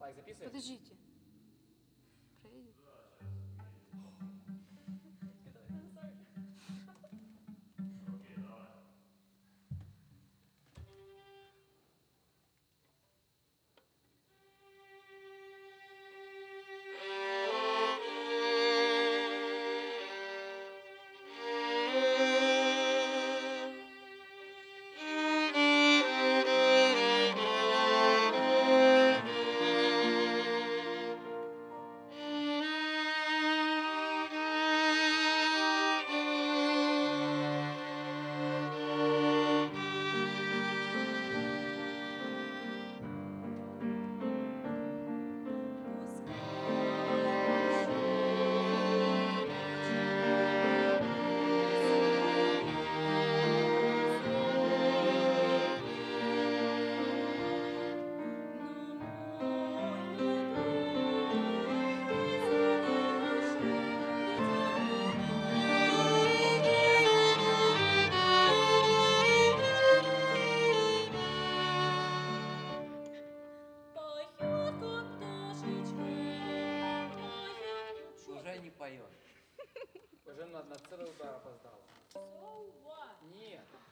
Так, записывай. Подождите. Проедет? Уже не поет. Уже на целый удар опоздала. So what? Нет.